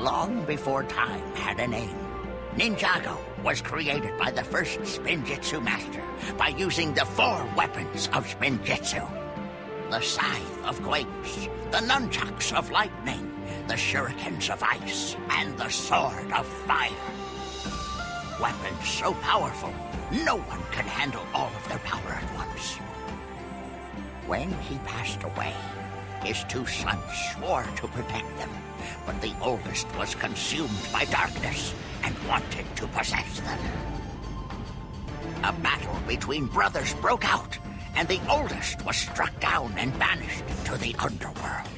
long before time had a name, Ninjago was created by the first Spinjitzu master by using the 4 weapons of Spinjitzu. The Scythe of Quakes, the Nunchucks of Lightning, the Shurikens of Ice, and the Sword of Fire. Weapons so powerful, no one can handle all of their power at once. When he passed away, his 2 sons swore to protect them, but the oldest was consumed by darkness and wanted to possess them. A battle between brothers broke out, and the oldest was struck down and banished to the underworld.